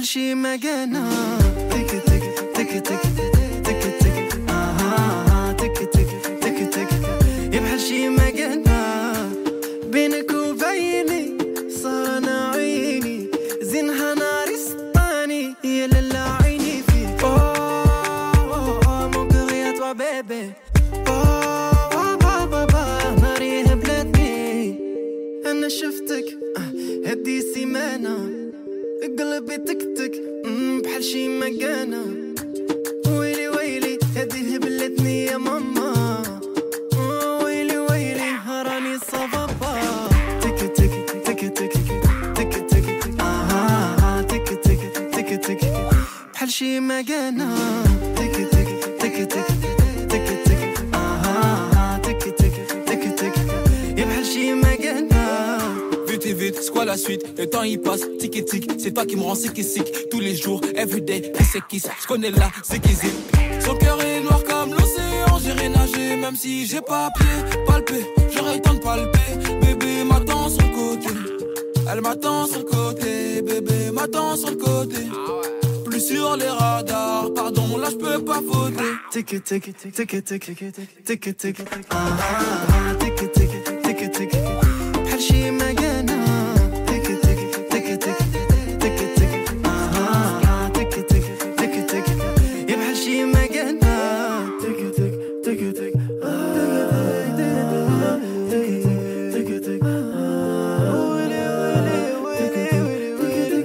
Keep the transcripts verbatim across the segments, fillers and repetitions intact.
شي مكانة تك تك تك تك تك تك آه تك تك تك تك يبحر شي مكانة بينك وبيني صار أنا عيني زينها ناري سطاني يا لالا عيني فيك أوه أوه مون كور يا توا بيبي أوه بابا بابا ناري هبلتني أنا شفتك هدي سيمانة قلبي تكتك بحال شي مكانة ويلي ويلي هدي هبلتني يا ماما ويلي ويلي هراني صبابا تك تك تك تك تك تك آه تك تك تك تك بحال شي مكانة تك تك تك تك تك تك آه تك تك تك تك يا بحال شي مكانة. Vite et vite, c'est quoi la suite? Le temps il passe, tic et tic. C'est toi qui me rends sick et sick. Tous les jours, everyday, kiss et kiss. J'connais la c'est qui zip. Son cœur est noir comme l'océan. J'irai nager même si j'ai pas pied. Palper, j'aurais le temps de palper. Bébé m'attend sur le côté. Elle m'attend sur le côté. Bébé m'attend sur le côté. Plus sur les radars. Pardon, là j'peux pas fauter. Tic tic tic tic tic tic tic ah tic tic tic tic بحال شي مكانة تك تك تك تك تك تك آه تك تك تك تك يا بحال شي مكانة تك تك تك تك آه تك تك تك تك ويلي ويلي ويلي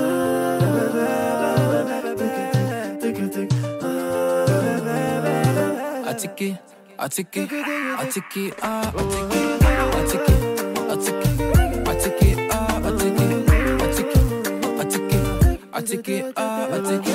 تك تك Atiki, atiki, atiki, ah, atiki, atiki, atiki, atiki, ah, atiki, atiki, atiki, atiki, ah, atiki.